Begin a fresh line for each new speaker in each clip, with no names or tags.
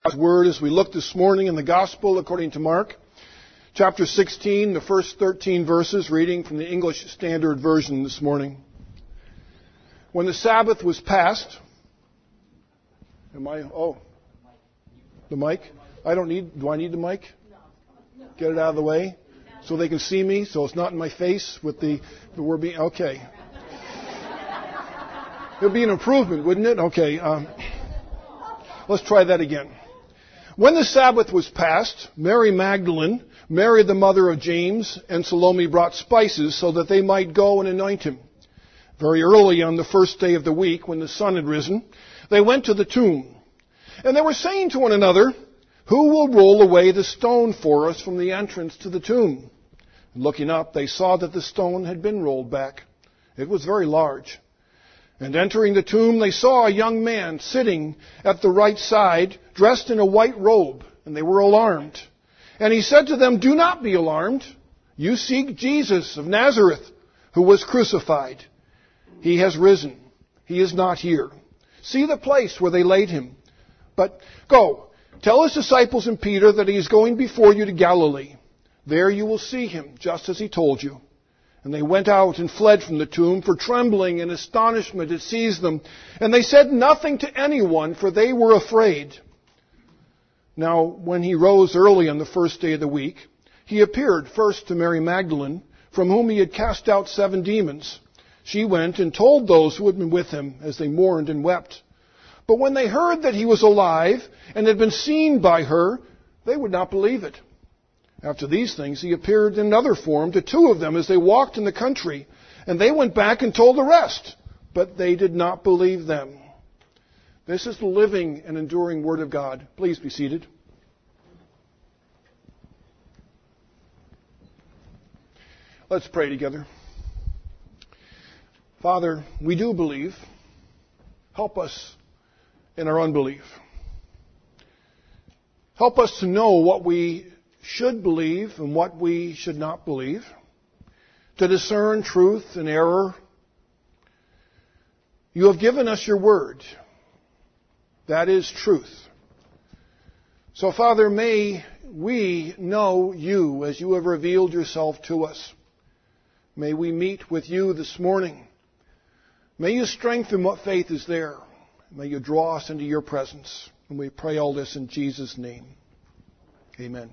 God's Word as we look this morning in the Gospel according to Mark, chapter 16, the first 13 verses, reading from the English Standard Version this morning. When the Sabbath was past, the mic? Do I need the mic? Get it out of the way so they can see me, so it's not in my face with the word being, okay. It would be an improvement, wouldn't it? Okay. Let's try that again. When the Sabbath was past, Mary Magdalene, Mary the mother of James, and Salome brought spices so that they might go and anoint him. Very early on the first day of the week, when the sun had risen, they went to the tomb. And they were saying to one another, "Who will roll away the stone for us from the entrance to the tomb?" And looking up, they saw that the stone had been rolled back. It was very large. And entering the tomb, they saw a young man sitting at the right side, dressed in a white robe, and they were alarmed. And he said to them, "Do not be alarmed. You seek Jesus of Nazareth, who was crucified. He has risen. He is not here. See the place where they laid him. But go, tell his disciples and Peter that he is going before you to Galilee. There you will see him, just as he told you." And they went out and fled from the tomb, for trembling and astonishment had seized them. And they said nothing to anyone, for they were afraid. Now, when he rose early on the first day of the week, he appeared first to Mary Magdalene, from whom he had cast out 7 demons. She went and told those who had been with him, as they mourned and wept. But when they heard that he was alive and had been seen by her, they would not believe it. After these things, he appeared in another form to 2 of them as they walked in the country. And they went back and told the rest, but they did not believe them. This is the living and enduring Word of God. Please be seated. Let's pray together. Father, we do believe. Help us in our unbelief. Help us to know what we should believe and what we should not believe, to discern truth and error. You have given us your word. That is truth. So, Father, may we know you as you have revealed yourself to us. May we meet with you this morning. May you strengthen what faith is there. May you draw us into your presence. And we pray all this in Jesus' name. Amen.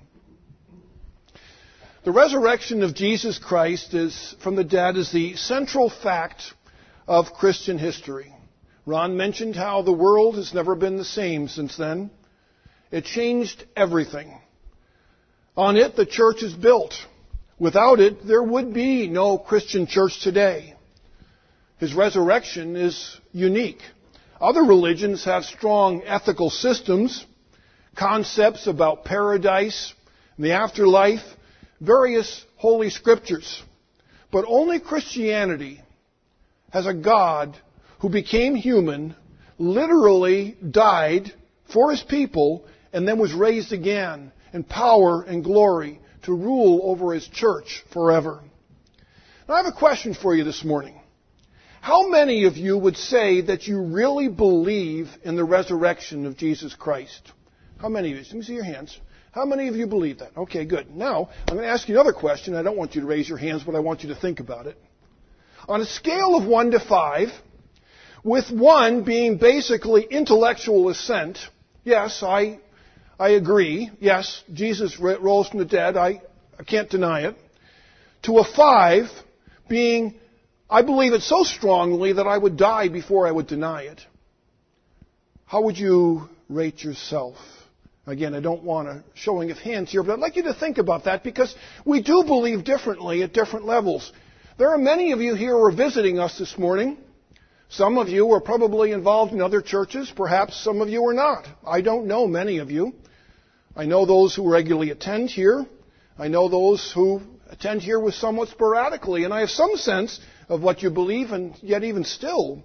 The resurrection of Jesus Christ from the dead is the central fact of Christian history. Ron mentioned how the world has never been the same since then. It changed everything. On it, the church is built. Without it, there would be no Christian church today. His resurrection is unique. Other religions have strong ethical systems, concepts about paradise and the afterlife, various holy scriptures. But only Christianity has a God who became human, literally died for his people, and then was raised again in power and glory to rule over his church forever. Now I have a question for you this morning. How many of you would say that you really believe in the resurrection of Jesus Christ? How many of you? Let me see your hands. How many of you believe that? Okay, good. Now, I'm going to ask you another question. I don't want you to raise your hands, but I want you to think about it. On a scale of 1 to 5, with 1 being basically intellectual assent, yes, I agree. Yes, Jesus rose from the dead. I can't deny it. To a 5 being, I believe it so strongly that I would die before I would deny it. How would you rate yourself? Again, I don't want a showing of hands here, but I'd like you to think about that because we do believe differently at different levels. There are many of you here who are visiting us this morning. Some of you are probably involved in other churches. Perhaps some of you are not. I don't know many of you. I know those who regularly attend here. I know those who attend here with somewhat sporadically. And I have some sense of what you believe, and yet even still,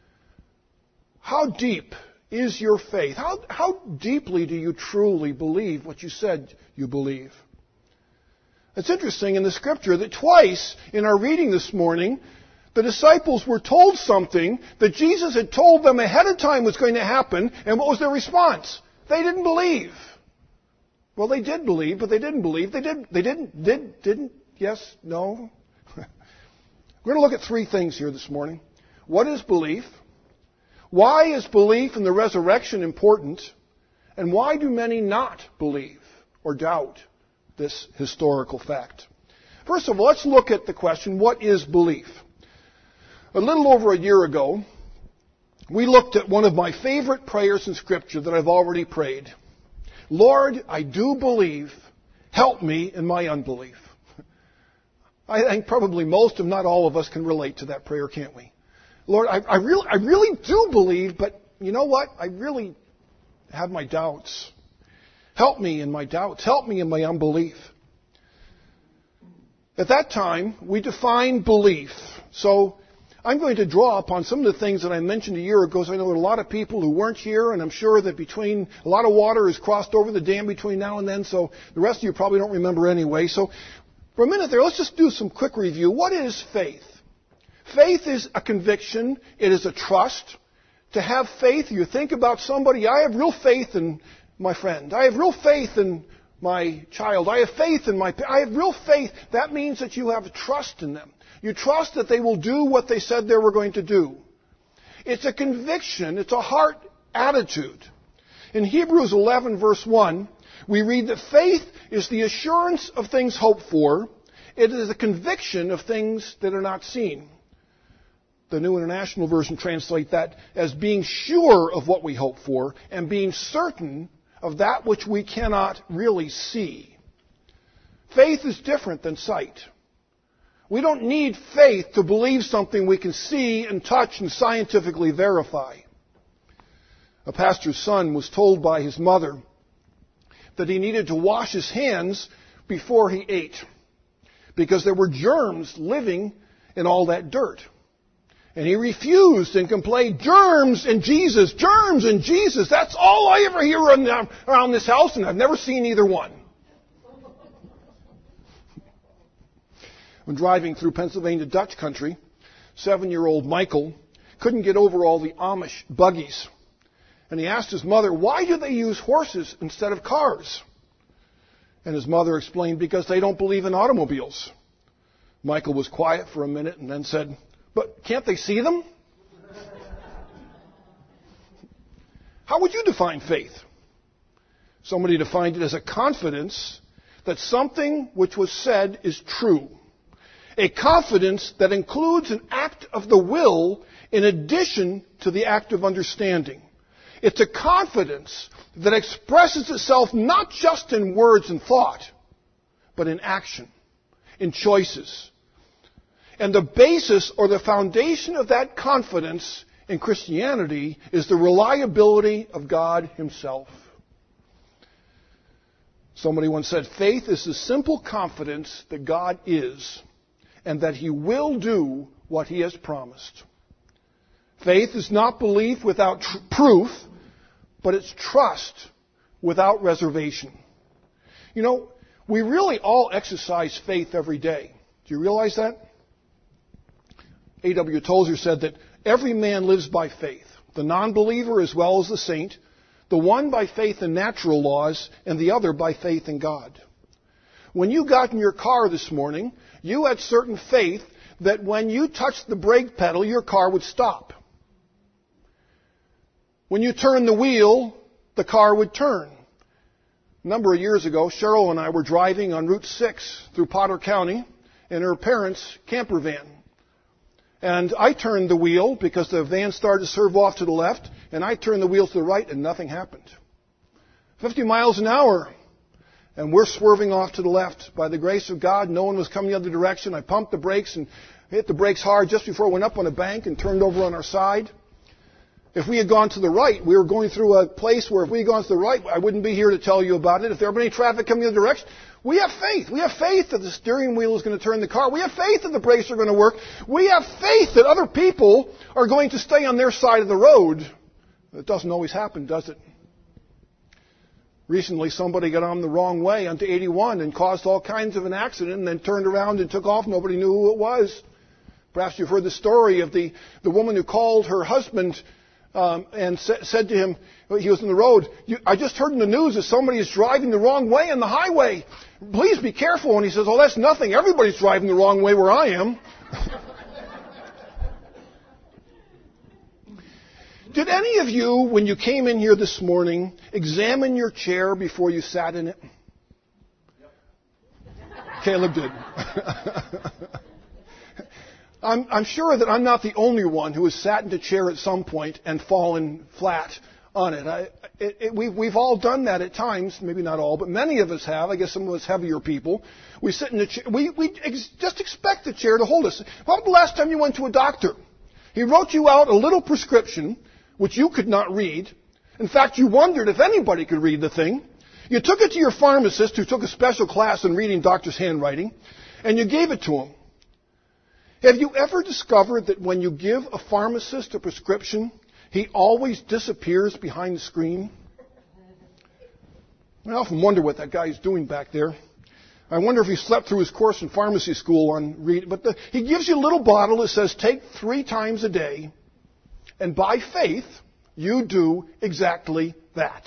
how deep is your faith? How deeply do you truly believe what you said you believe? It's interesting in the Scripture that twice in our reading this morning, the disciples were told something that Jesus had told them ahead of time was going to happen, and what was their response? They didn't believe. Well, they did believe, but they didn't believe. They didn't, yes, no. We're going to look at three things here this morning. What is belief? Why is belief in the resurrection important? And why do many not believe or doubt this historical fact? First of all, let's look at the question, what is belief? A little over a year ago, we looked at one of my favorite prayers in Scripture that I've already prayed. Lord, I do believe. Help me in my unbelief. I think probably most, if not all of us, can relate to that prayer, can't we? Lord, I really do believe, but you know what? I really have my doubts. Help me in my doubts. Help me in my unbelief. At that time, we defined belief. So I'm going to draw upon some of the things that I mentioned a year ago. So I know there are a lot of people who weren't here, and I'm sure that a lot of water has crossed over the dam between now and then, so the rest of you probably don't remember anyway. So for a minute there, let's just do some quick review. What is faith? Faith is a conviction. It is a trust. To have faith, you think about somebody, I have real faith in my friend. I have real faith in my child. I have faith in I have real faith. That means that you have trust in them. You trust that they will do what they said they were going to do. It's a conviction. It's a heart attitude. In Hebrews 11, verse 1, we read that faith is the assurance of things hoped for. It is a conviction of things that are not seen. The New International Version translates that as being sure of what we hope for and being certain of that which we cannot really see. Faith is different than sight. We don't need faith to believe something we can see and touch and scientifically verify. A pastor's son was told by his mother that he needed to wash his hands before he ate because there were germs living in all that dirt. And he refused and complained, germs and Jesus, that's all I ever hear around this house, and I've never seen either one. When driving through Pennsylvania Dutch country, 7-year-old Michael couldn't get over all the Amish buggies. And he asked his mother, why do they use horses instead of cars? And his mother explained, because they don't believe in automobiles. Michael was quiet for a minute and then said, but can't they see them? How would you define faith? Somebody defined it as a confidence that something which was said is true. A confidence that includes an act of the will in addition to the act of understanding. It's a confidence that expresses itself not just in words and thought, but in action, in choices. And the basis or the foundation of that confidence in Christianity is the reliability of God Himself. Somebody once said, faith is the simple confidence that God is and that He will do what He has promised. Faith is not belief without proof, but it's trust without reservation. You know, we really all exercise faith every day. Do you realize that? A.W. Tozer said that every man lives by faith, the non-believer as well as the saint, the one by faith in natural laws and the other by faith in God. When you got in your car this morning, you had certain faith that when you touched the brake pedal, your car would stop. When you turned the wheel, the car would turn. A number of years ago, Cheryl and I were driving on Route 6 through Potter County in her parents' camper van. And I turned the wheel because the van started to swerve off to the left, and I turned the wheel to the right, and nothing happened. 50 miles an hour, and we're swerving off to the left. By the grace of God, no one was coming the other direction. I pumped the brakes and hit the brakes hard just before I went up on a bank and turned over on our side. If we had gone to the right, we were going through a place where if we had gone to the right, I wouldn't be here to tell you about it. If there had been any traffic coming the other direction, we have faith. We have faith that the steering wheel is going to turn the car. We have faith that the brakes are going to work. We have faith that other people are going to stay on their side of the road. It doesn't always happen, does it? Recently, somebody got on the wrong way onto 81 and caused all kinds of an accident and then turned around and took off. Nobody knew who it was. Perhaps you've heard the story of the woman who called her husband and said to him, he was on the road, I just heard in the news that somebody is driving the wrong way on the highway. Please be careful. And he says, oh, that's nothing. Everybody's driving the wrong way where I am. Did any of you, when you came in here this morning, examine your chair before you sat in it? Caleb did. I'm sure that I'm not the only one who has sat in a chair at some point and fallen flat on it. We've all done that at times. Maybe not all, but many of us have. I guess some of us heavier people. We sit in a chair. We just expect the chair to hold us. When was the last time you went to a doctor? He wrote you out a little prescription, which you could not read. In fact, you wondered if anybody could read the thing. You took it to your pharmacist, who took a special class in reading doctor's handwriting, and you gave it to him. Have you ever discovered that when you give a pharmacist a prescription, he always disappears behind the screen? I often wonder what that guy's doing back there. I wonder if he slept through his course in pharmacy school on reading. But he gives you a little bottle that says, take 3 times a day, and by faith, you do exactly that.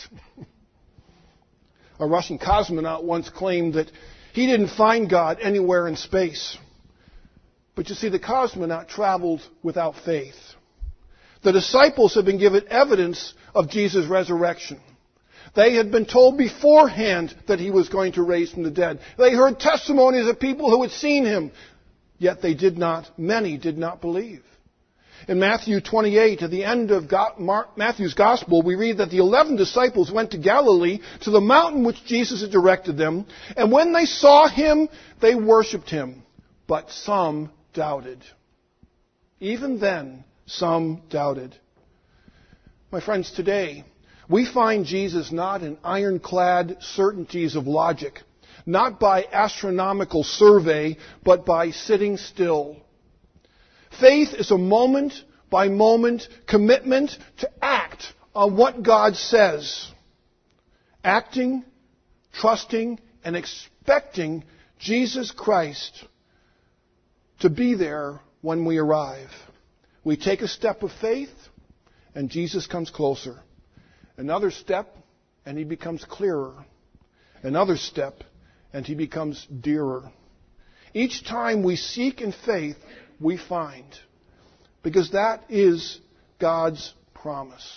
A Russian cosmonaut once claimed that he didn't find God anywhere in space. But you see, the cosmonaut traveled without faith. The disciples had been given evidence of Jesus' resurrection. They had been told beforehand that he was going to raise from the dead. They heard testimonies of people who had seen him. Yet many did not believe. In Matthew 28, at the end of Matthew's Gospel, we read that the 11 disciples went to Galilee, to the mountain which Jesus had directed them. And when they saw him, they worshipped him. But some doubted. Even then, some doubted. My friends, today, we find Jesus not in ironclad certainties of logic, not by astronomical survey, but by sitting still. Faith is a moment-by-moment commitment to act on what God says. Acting, trusting, and expecting Jesus Christ to be there when we arrive. We take a step of faith, and Jesus comes closer. Another step, and he becomes clearer. Another step, and he becomes dearer. Each time we seek in faith, we find. Because that is God's promise.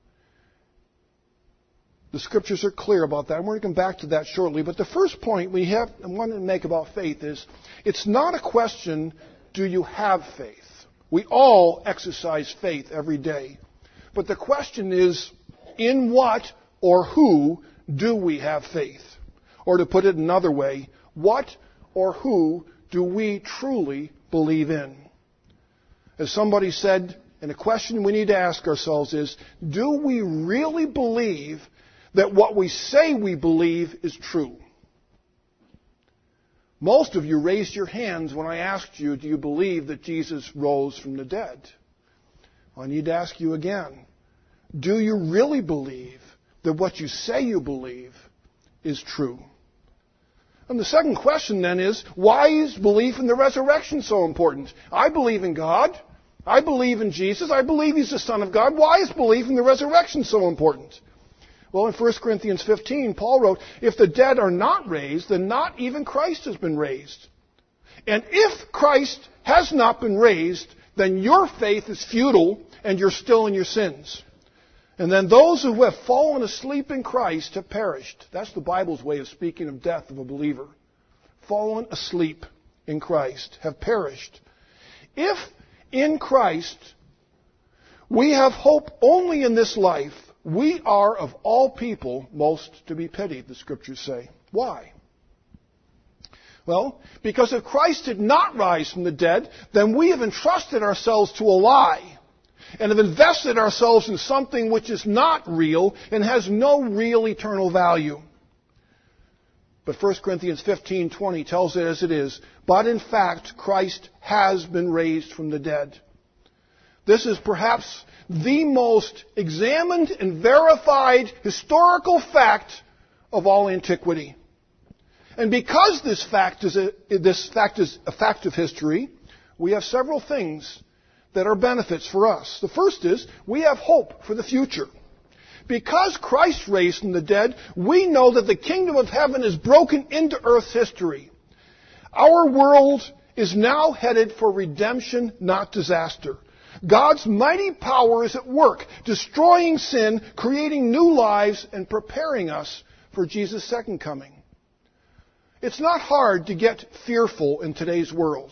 The Scriptures are clear about that. And we're going to come back to that shortly. But the first point I want to make about faith is, it's not a question, do you have faith? We all exercise faith every day. But the question is, in what or who do we have faith? Or to put it another way, what or who do we truly believe in? As somebody said, and a question we need to ask ourselves is, do we really believe that what we say we believe is true? Most of you raised your hands when I asked you, do you believe that Jesus rose from the dead? Well, I need to ask you again, do you really believe that what you say you believe is true? And the second question then is, why is belief in the resurrection so important? I believe in God. I believe in Jesus. I believe He's the Son of God. Why is belief in the resurrection so important? Well, in 1 Corinthians 15, Paul wrote, if the dead are not raised, then not even Christ has been raised. And if Christ has not been raised, then your faith is futile and you're still in your sins. And then those who have fallen asleep in Christ have perished. That's the Bible's way of speaking of death of a believer. Fallen asleep in Christ, have perished. If in Christ we have hope only in this life, we are of all people most to be pitied, the Scriptures say. Why? Well, because if Christ did not rise from the dead, then we have entrusted ourselves to a lie and have invested ourselves in something which is not real and has no real eternal value. But 1 Corinthians 15:20 tells it as it is. But in fact, Christ has been raised from the dead. This is perhaps the most examined and verified historical fact of all antiquity. And because this fact is a fact of history, we have several things that are benefits for us. The first is we have hope for the future. Because Christ raised from the dead, we know that the kingdom of heaven is broken into earth's history. Our world is now headed for redemption, not disaster. God's mighty power is at work, destroying sin, creating new lives, and preparing us for Jesus' second coming. It's not hard to get fearful in today's world.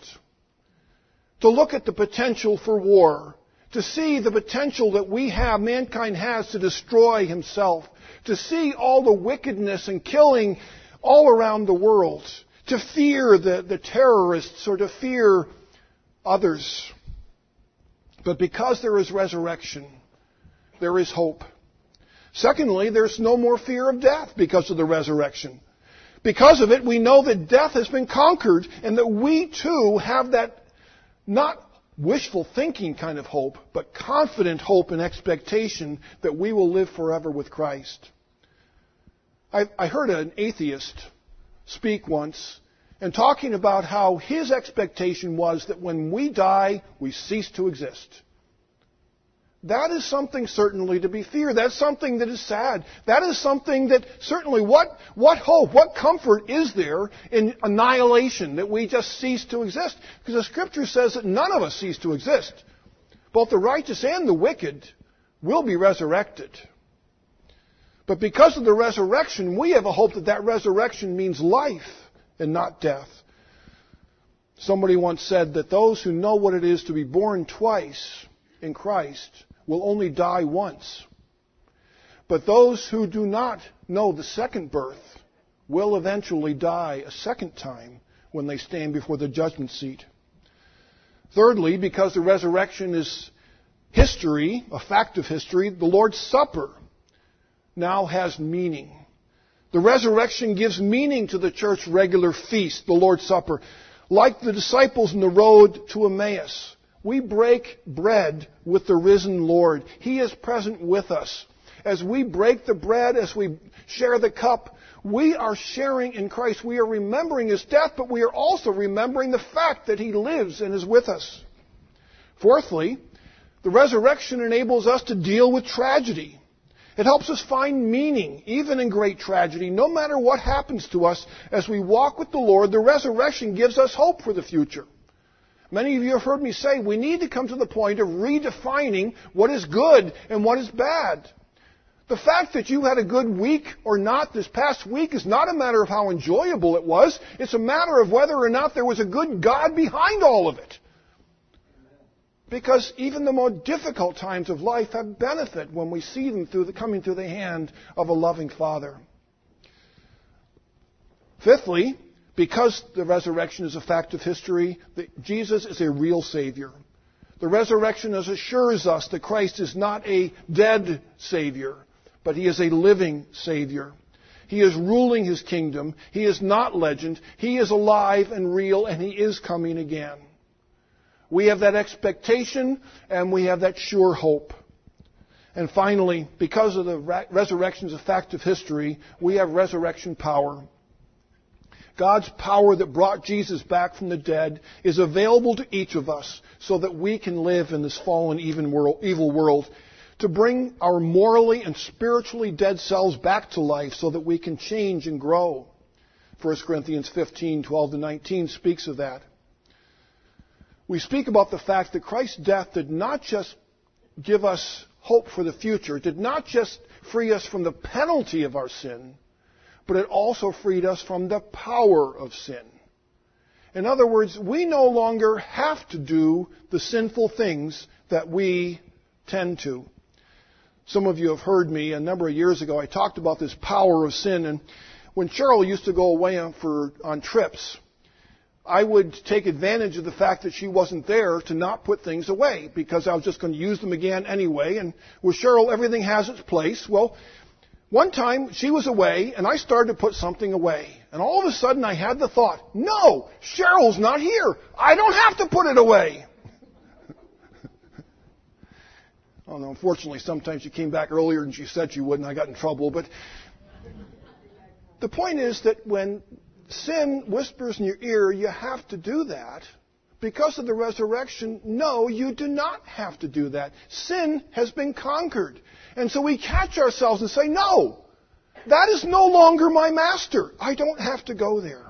To look at the potential for war, to see the potential that mankind has to destroy himself, to see all the wickedness and killing all around the world, to fear the terrorists or to fear others. But because there is resurrection, there is hope. Secondly, there's no more fear of death because of the resurrection. Because of it, we know that death has been conquered and that we too have that not wishful thinking kind of hope, but confident hope and expectation that we will live forever with Christ. I heard an atheist speak once and talking about how his expectation was that when we die, we cease to exist. That is something certainly to be feared. That's something that is sad. That is something that certainly, what hope, what comfort is there in annihilation, that we just cease to exist? Because the Scripture says that none of us cease to exist. Both the righteous and the wicked will be resurrected. But because of the resurrection, we have a hope that that resurrection means life and not death. Somebody once said that those who know what it is to be born twice in Christ will only die once. But those who do not know the second birth will eventually die a second time when they stand before the judgment seat. Thirdly, because the resurrection is history, a fact of history, the Lord's Supper now has meaning. The resurrection gives meaning to the church's regular feast, the Lord's Supper. Like the disciples on the road to Emmaus, we break bread with the risen Lord. He is present with us. As we break the bread, as we share the cup, we are sharing in Christ. We are remembering His death, but we are also remembering the fact that He lives and is with us. Fourthly, the resurrection enables us to deal with tragedy. It helps us find meaning, even in great tragedy. No matter what happens to us, as we walk with the Lord, the resurrection gives us hope for the future. Many of you have heard me say we need to come to the point of redefining what is good and what is bad. The fact that you had a good week or not this past week is not a matter of how enjoyable it was. It's a matter of whether or not there was a good God behind all of it. Because even the more difficult times of life have benefit when we see them coming through the hand of a loving Father. Fifthly, because the resurrection is a fact of history, Jesus is a real Savior. The resurrection assures us that Christ is not a dead Savior, but He is a living Savior. He is ruling His kingdom. He is not legend. He is alive and real, and He is coming again. We have that expectation, and we have that sure hope. And finally, because of the resurrection is a fact of history, we have resurrection power. God's power that brought Jesus back from the dead is available to each of us so that we can live in this fallen, evil world, to bring our morally and spiritually dead selves back to life so that we can change and grow. 1 Corinthians 15:12-19 speaks of that. We speak about the fact that Christ's death did not just give us hope for the future, it did not just free us from the penalty of our sin, but it also freed us from the power of sin. In other words, we no longer have to do the sinful things that we tend to. Some of you have heard me a number of years ago. I talked about this power of sin. And when Cheryl used to go away on trips, I would take advantage of the fact that she wasn't there to not put things away because I was just going to use them again anyway. And with Cheryl, everything has its place. Well, one time she was away and I started to put something away. And all of a sudden I had the thought, no, Cheryl's not here. I don't have to put it away. Oh, no, unfortunately, sometimes she came back earlier than she said she would and I got in trouble. But the point is that when sin whispers in your ear, you have to do that because of the resurrection, no, you do not have to do that. Sin has been conquered. And so we catch ourselves and say, no, that is no longer my master. I don't have to go there.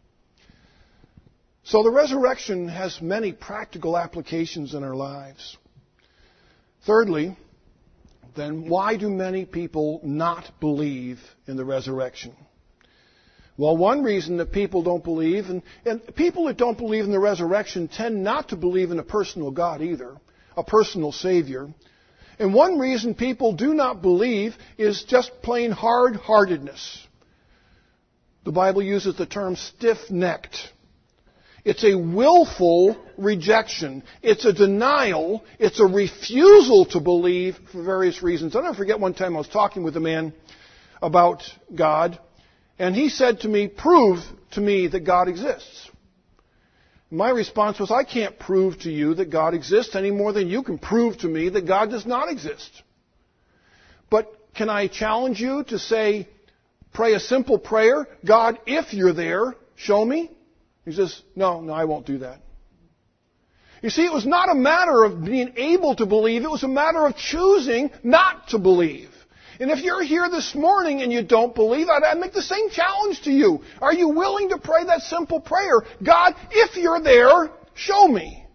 So the resurrection has many practical applications in our lives. Thirdly, then why do many people not believe in the resurrection? Well, one reason that people don't believe, and people that don't believe in the resurrection tend not to believe in a personal God either, a personal Savior. And one reason people do not believe is just plain hard-heartedness. The Bible uses the term stiff-necked. It's a willful rejection. It's a denial. It's a refusal to believe for various reasons. I'll never forget one time I was talking with a man about God, and he said to me, "Prove to me that God exists." My response was, I can't prove to you that God exists any more than you can prove to me that God does not exist. But can I challenge you to say, pray a simple prayer, God, if you're there, show me? He says, no, I won't do that. You see, it was not a matter of being able to believe. It was a matter of choosing not to believe. And if you're here this morning and you don't believe, I'd make the same challenge to you. Are you willing to pray that simple prayer? God, if you're there, show me.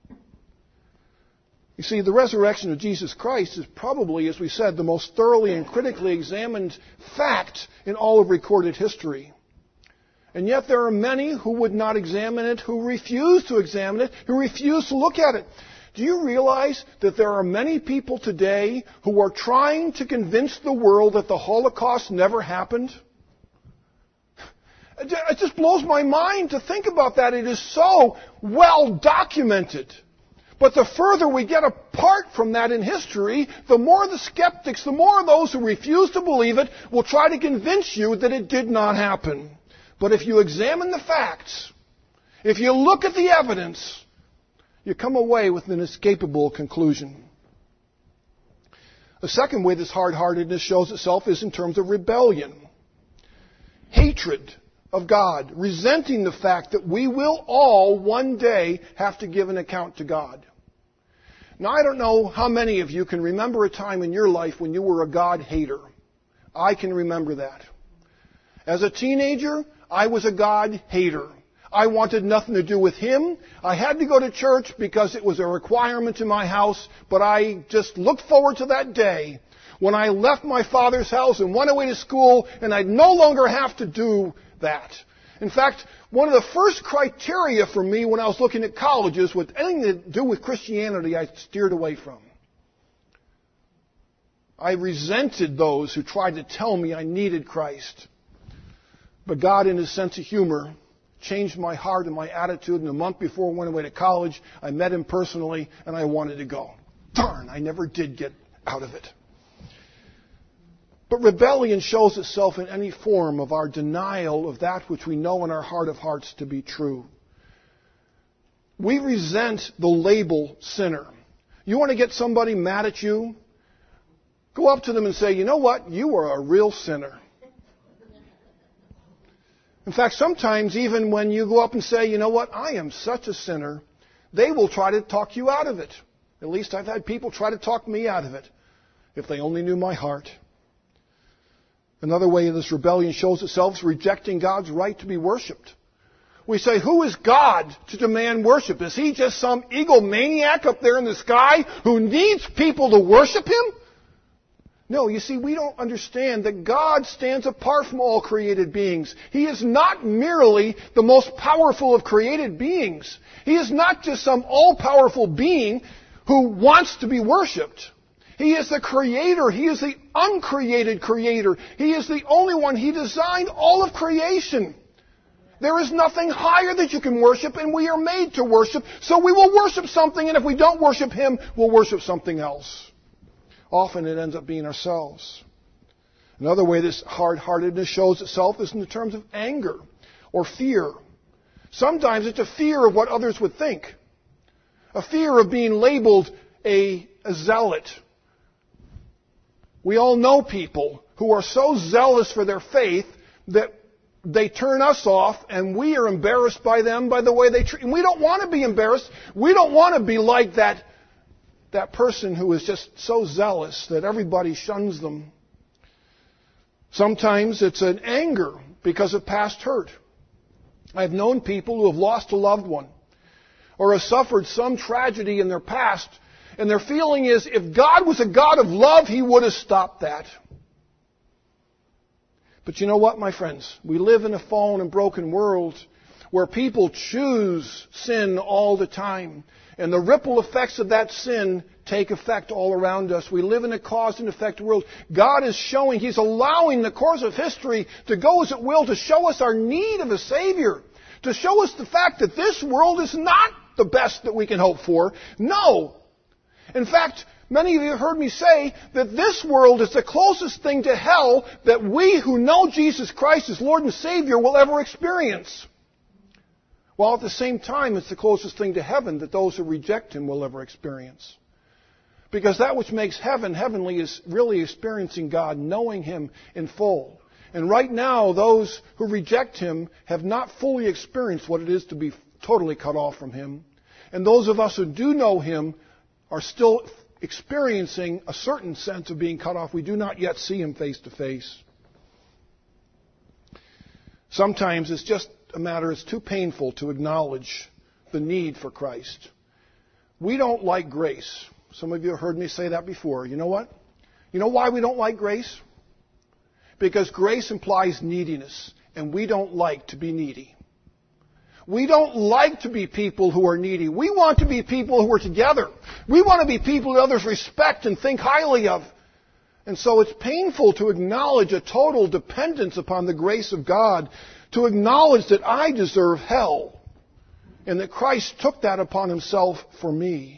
You see, the resurrection of Jesus Christ is probably, as we said, the most thoroughly and critically examined fact in all of recorded history. And yet there are many who would not examine it, who refuse to examine it, who refuse to look at it. Do you realize that there are many people today who are trying to convince the world that the Holocaust never happened? It just blows my mind to think about that. It is so well documented. But the further we get apart from that in history, the more the skeptics, the more those who refuse to believe it will try to convince you that it did not happen. But if you examine the facts, if you look at the evidence, you come away with an inescapable conclusion. The second way this hard-heartedness shows itself is in terms of rebellion. Hatred of God, resenting the fact that we will all one day have to give an account to God. Now, I don't know how many of you can remember a time in your life when you were a God hater. I can remember that. As a teenager, I was a God hater. I wanted nothing to do with Him. I had to go to church because it was a requirement in my house, but I just looked forward to that day when I left my father's house and went away to school, and I'd no longer have to do that. In fact, one of the first criteria for me when I was looking at colleges with anything to do with Christianity, I steered away from. I resented those who tried to tell me I needed Christ. But God, in His sense of humor, changed my heart and my attitude. And a month before I went away to college, I met Him personally, and I wanted to go. Darn, I never did get out of it. But rebellion shows itself in any form of our denial of that which we know in our heart of hearts to be true. We resent the label sinner. You want to get somebody mad at you? Go up to them and say, you know what? You are a real sinner. In fact, sometimes even when you go up and say, you know what, I am such a sinner, they will try to talk you out of it. At least I've had people try to talk me out of it, if they only knew my heart. Another way this rebellion shows itself is rejecting God's right to be worshipped. We say, who is God to demand worship? Is He just some egomaniac up there in the sky who needs people to worship Him? No, you see, we don't understand that God stands apart from all created beings. He is not merely the most powerful of created beings. He is not just some all-powerful being who wants to be worshipped. He is the Creator. He is the uncreated Creator. He is the only one. He designed all of creation. There is nothing higher that you can worship, and we are made to worship. So we will worship something, and if we don't worship Him, we'll worship something else. Often it ends up being ourselves. Another way this hard-heartedness shows itself is in the terms of anger or fear. Sometimes it's a fear of what others would think. A fear of being labeled a zealot. We all know people who are so zealous for their faith that they turn us off, and we are embarrassed by them, by the way they treat. And we don't want to be embarrassed. We don't want to be like that person who is just so zealous that everybody shuns them. Sometimes it's an anger because of past hurt. I've known people who have lost a loved one or have suffered some tragedy in their past, and their feeling is, if God was a God of love, He would have stopped that. But you know what, my friends? We live in a fallen and broken world where people choose sin all the time. And the ripple effects of that sin take effect all around us. We live in a cause and effect world. God is showing, He's allowing the course of history to go as it will to show us our need of a Savior. To show us the fact that this world is not the best that we can hope for. No. In fact, many of you have heard me say that this world is the closest thing to hell that we who know Jesus Christ as Lord and Savior will ever experience. While at the same time, it's the closest thing to heaven that those who reject Him will ever experience. Because that which makes heaven heavenly is really experiencing God, knowing Him in full. And right now, those who reject Him have not fully experienced what it is to be totally cut off from Him. And those of us who do know Him are still experiencing a certain sense of being cut off. We do not yet see Him face to face. Sometimes it's just a matter, it's too painful to acknowledge the need for Christ. We don't like grace. Some of you have heard me say that before. You know what? You know why we don't like grace? Because grace implies neediness, and we don't like to be needy. We don't like to be people who are needy. We want to be people who are together. We want to be people that others respect and think highly of. And so it's painful to acknowledge a total dependence upon the grace of God, to acknowledge that I deserve hell, and that Christ took that upon Himself for me.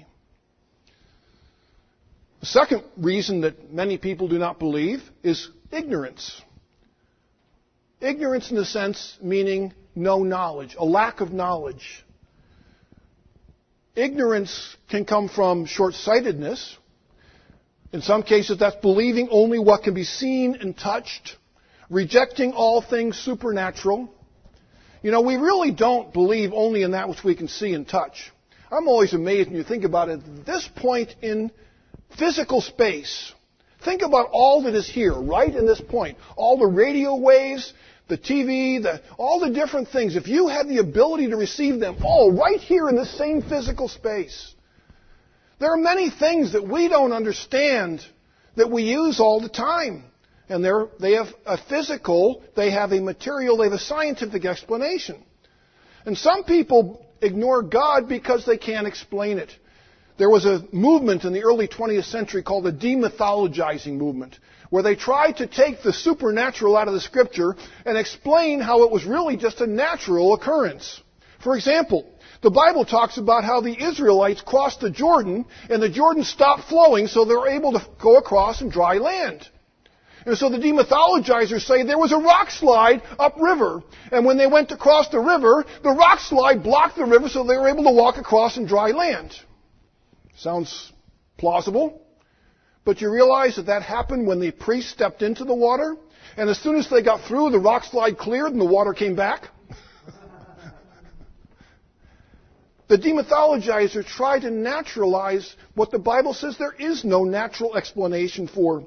The second reason that many people do not believe is ignorance. Ignorance in the sense meaning no knowledge, a lack of knowledge. Ignorance can come from short-sightedness. In some cases, that's believing only what can be seen and touched, rejecting all things supernatural. You know, we really don't believe only in that which we can see and touch. I'm always amazed when you think about it. At this point in physical space, think about all that is here, right in this point. All the radio waves, the TV, all the different things. If you had the ability to receive them all right here in this same physical space, there are many things that we don't understand that we use all the time. And they have a physical, they have a material, they have a scientific explanation. And some people ignore God because they can't explain it. There was a movement in the early 20th century called the demythologizing movement, where they tried to take the supernatural out of the Scripture and explain how it was really just a natural occurrence. For example, the Bible talks about how the Israelites crossed the Jordan, and the Jordan stopped flowing, so they were able to go across in dry land. And so the demythologizers say there was a rock slide upriver, and when they went to cross the river, the rock slide blocked the river, so they were able to walk across in dry land. Sounds plausible, but you realize that happened when the priest stepped into the water, and as soon as they got through, the rock slide cleared and the water came back. The demythologizer tried to naturalize what the Bible says there is no natural explanation for.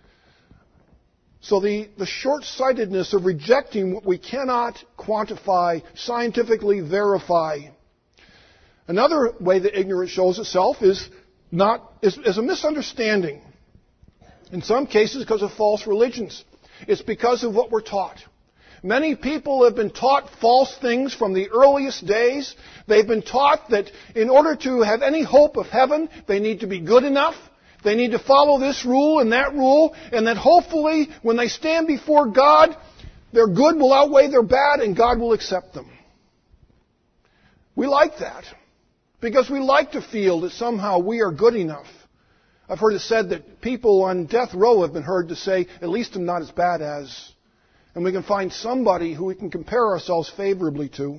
So the short-sightedness of rejecting what we cannot quantify, scientifically verify. Another way that ignorance shows itself is a misunderstanding. In some cases because of false religions. It's because of what we're taught. Many people have been taught false things from the earliest days. They've been taught that in order to have any hope of heaven, they need to be good enough. They need to follow this rule and that rule, and that hopefully when they stand before God, their good will outweigh their bad and God will accept them. We like that because we like to feel that somehow we are good enough. I've heard it said that people on death row have been heard to say, at least I'm not as bad as. And we can find somebody who we can compare ourselves favorably to.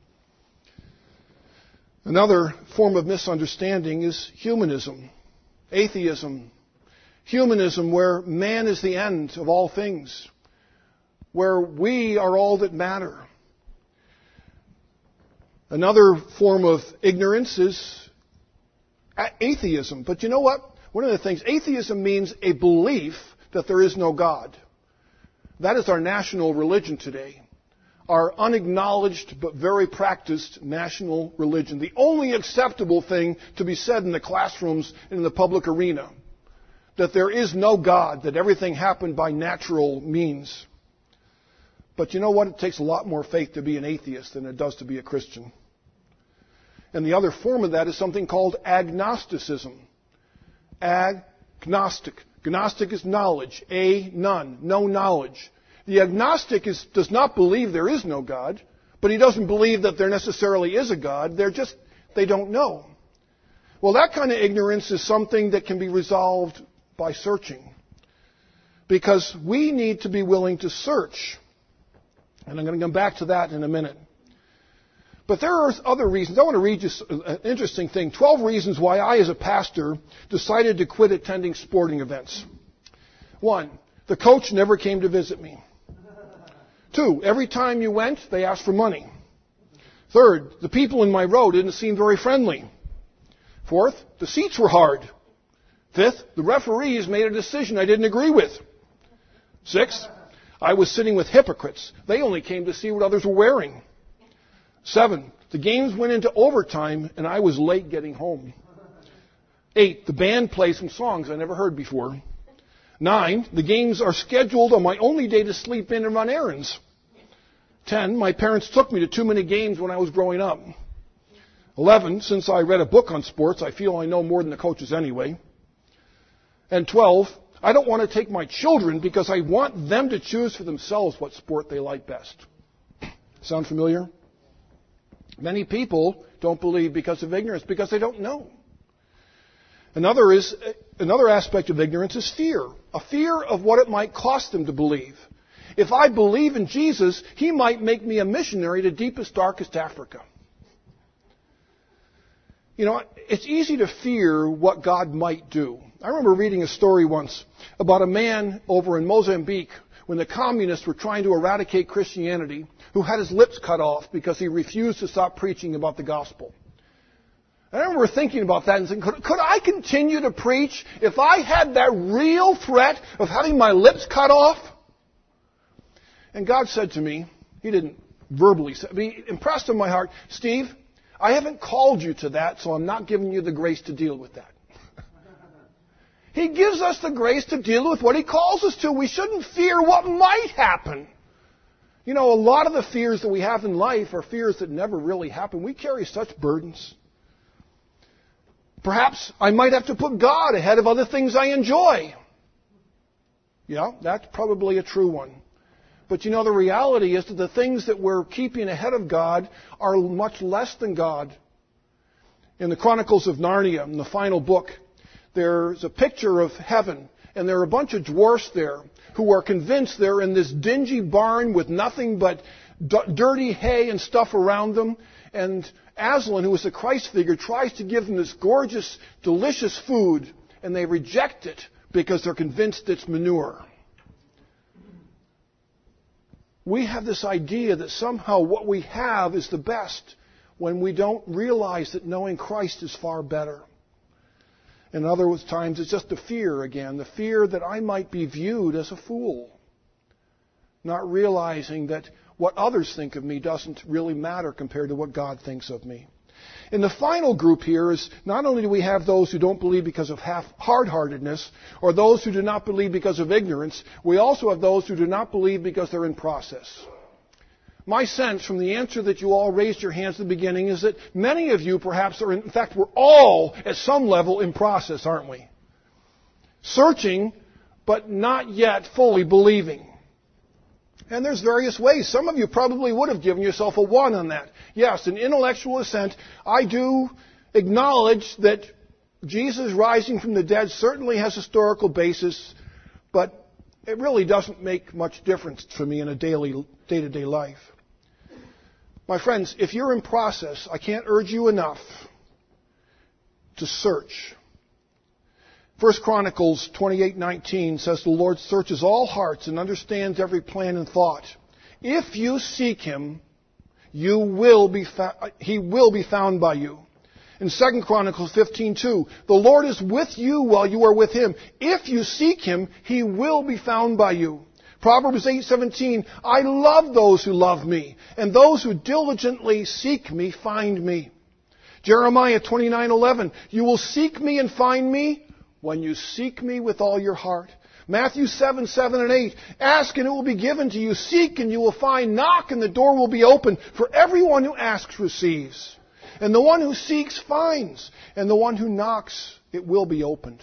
Another form of misunderstanding is humanism, atheism. Humanism, where man is the end of all things. where we are all that matter. Another form of ignorance is atheism. But you know what? One of the things, atheism means a belief that there is no God. That is our national religion today. Our unacknowledged but very practiced national religion. The only acceptable thing to be said in the classrooms and in the public arena. That there is no God, that everything happened by natural means. But you know what? It takes a lot more faith to be an atheist than it does to be a Christian. And the other form of that is something called agnosticism. Agnostic. Gnostic is knowledge. None. No knowledge. The agnostic does not believe there is no God, but he doesn't believe that there necessarily is a God. They don't know. Well, that kind of ignorance is something that can be resolved by searching. Because we need to be willing to search. And I'm going to come back to that in a minute. But there are other reasons. I want to read you an interesting thing. 12 reasons why I, as a pastor, decided to quit attending sporting events. 1, the coach never came to visit me. 2, every time you went, they asked for money. 3rd, the people in my row didn't seem very friendly. 4th, the seats were hard. 5th, the referees made a decision I didn't agree with. 6th, I was sitting with hypocrites. They only came to see what others were wearing. 7, the games went into overtime and I was late getting home. 8, the band played some songs I never heard before. 9, the games are scheduled on my only day to sleep in and run errands. 10, my parents took me to too many games when I was growing up. 11, since I read a book on sports, I feel I know more than the coaches anyway. And 12, I don't want to take my children because I want them to choose for themselves what sport they like best. Sound familiar? Many people don't believe because of ignorance, because they don't know. Another aspect of ignorance is fear. A fear of what it might cost them to believe. If I believe in Jesus, He might make me a missionary to deepest, darkest Africa. You know, it's easy to fear what God might do. I remember reading a story once about a man over in Mozambique when the communists were trying to eradicate Christianity, who had his lips cut off because he refused to stop preaching about the gospel. I remember thinking about that and saying, could I continue to preach if I had that real threat of having my lips cut off? And God said to me, He didn't verbally say, but He impressed on my heart, Steve, I haven't called you to that, so I'm not giving you the grace to deal with that. He gives us the grace to deal with what He calls us to. We shouldn't fear what might happen. You know, a lot of the fears that we have in life are fears that never really happen. We carry such burdens. Perhaps I might have to put God ahead of other things I enjoy. Yeah, that's probably a true one. But you know, the reality is that the things that we're keeping ahead of God are much less than God. In the Chronicles of Narnia, in the final book, there's a picture of heaven, and there are a bunch of dwarfs there who are convinced they're in this dingy barn with nothing but dirty hay and stuff around them. And Aslan, who is the Christ figure, tries to give them this gorgeous, delicious food, and they reject it because they're convinced it's manure. We have this idea that somehow what we have is the best when we don't realize that knowing Christ is far better. And other times it's just the fear again, the fear that I might be viewed as a fool, not realizing that what others think of me doesn't really matter compared to what God thinks of me. And the final group here is not only do we have those who don't believe because of hard-heartedness or those who do not believe because of ignorance, we also have those who do not believe because they're in process. My sense from the answer that you all raised your hands at the beginning is that many of you perhaps are, in fact, we're all at some level in process, aren't we? Searching, but not yet fully believing. And there's various ways. Some of you probably would have given yourself a 1 on that. Yes, in intellectual assent, I do acknowledge that Jesus rising from the dead certainly has historical basis, but it really doesn't make much difference for me in a day-to-day life. My friends, if you're in process, I can't urge you enough to search. 1 Chronicles 28:19 says, "The Lord searches all hearts and understands every plan and thought. If you seek Him, He will be found by you." In 2 Chronicles 15:2, "The Lord is with you while you are with Him. If you seek Him, He will be found by you." Proverbs 8:17, "I love those who love me, and those who diligently seek me find me." Jeremiah 29:11, "You will seek me and find me when you seek me with all your heart." Matthew 7:7 and 8, "Ask and it will be given to you. Seek and you will find. Knock and the door will be opened. For everyone who asks receives. And the one who seeks finds. And the one who knocks, it will be opened."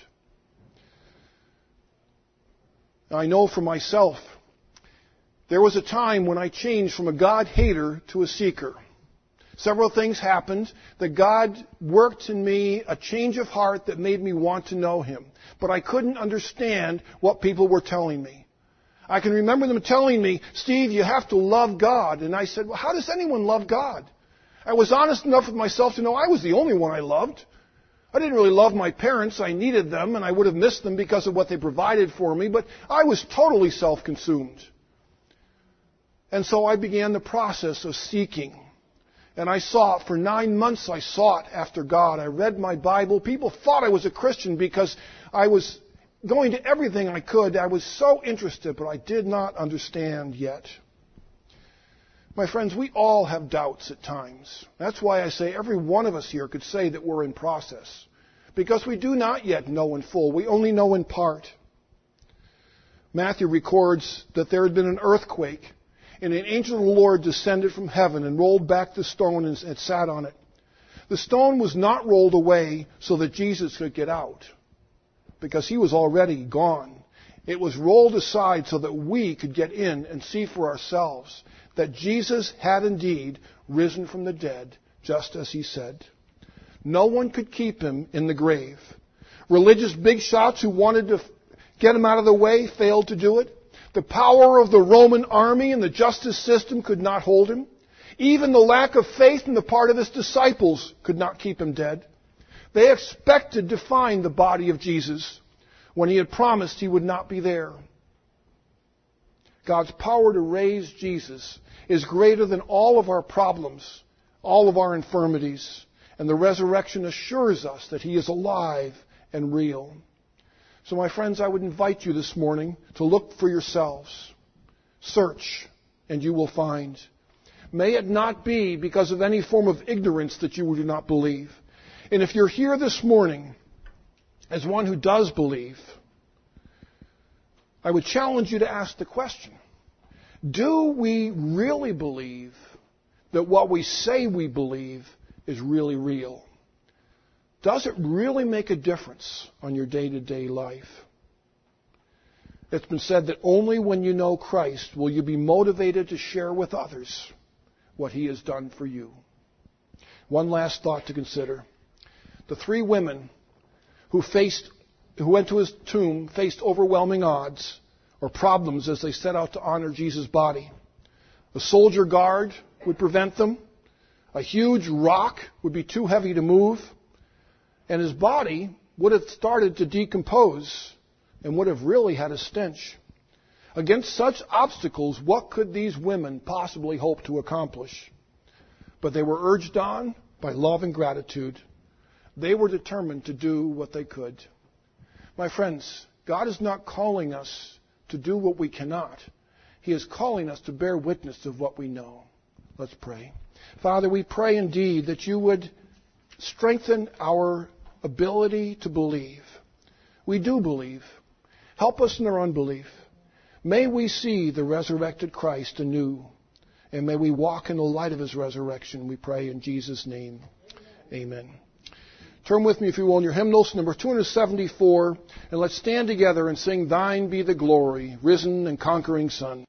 Now, I know for myself, there was a time when I changed from a God hater to a seeker. Several things happened that God worked in me a change of heart that made me want to know Him. But I couldn't understand what people were telling me. I can remember them telling me, "Steve, you have to love God." And I said, "Well, how does anyone love God?" I was honest enough with myself to know I was the only one I loved. I didn't really love my parents. I needed them, and I would have missed them because of what they provided for me. But I was totally self-consumed. And so I began the process of seeking. And I sought. For 9 months I sought after God. I read my Bible. People thought I was a Christian because I was going to everything I could. I was so interested, but I did not understand yet. My friends, we all have doubts at times. That's why I say every one of us here could say that we're in process. Because we do not yet know in full. We only know in part. Matthew records that there had been an earthquake, and an angel of the Lord descended from heaven and rolled back the stone and sat on it. The stone was not rolled away so that Jesus could get out, because He was already gone. It was rolled aside so that we could get in and see for ourselves that Jesus had indeed risen from the dead, just as He said. No one could keep Him in the grave. Religious big shots who wanted to get Him out of the way failed to do it. The power of the Roman army and the justice system could not hold Him. Even the lack of faith on the part of His disciples could not keep Him dead. They expected to find the body of Jesus when He had promised He would not be there. God's power to raise Jesus is greater than all of our problems, all of our infirmities, and the resurrection assures us that He is alive and real. So, my friends, I would invite you this morning to look for yourselves. Search, and you will find. May it not be because of any form of ignorance that you do not believe. And if you're here this morning as one who does believe, I would challenge you to ask the question, do we really believe that what we say we believe is really real? Does it really make a difference on your day-to-day life? It's been said that only when you know Christ will you be motivated to share with others what He has done for you. One last thought to consider. The 3 women who went to His tomb faced overwhelming odds or problems as they set out to honor Jesus' body. A soldier guard would prevent them. A huge rock would be too heavy to move. And His body would have started to decompose and would have really had a stench. Against such obstacles, what could these women possibly hope to accomplish? But they were urged on by love and gratitude. They were determined to do what they could. My friends, God is not calling us to do what we cannot. He is calling us to bear witness of what we know. Let's pray. Father, we pray indeed that You would strengthen our ability to believe. We do believe. Help us in our unbelief. May we see the resurrected Christ anew, and may we walk in the light of His resurrection, we pray in Jesus' name. Amen. Turn with me, if you will, in your hymnals, number 274, and let's stand together and sing, "Thine be the glory, risen and conquering Son."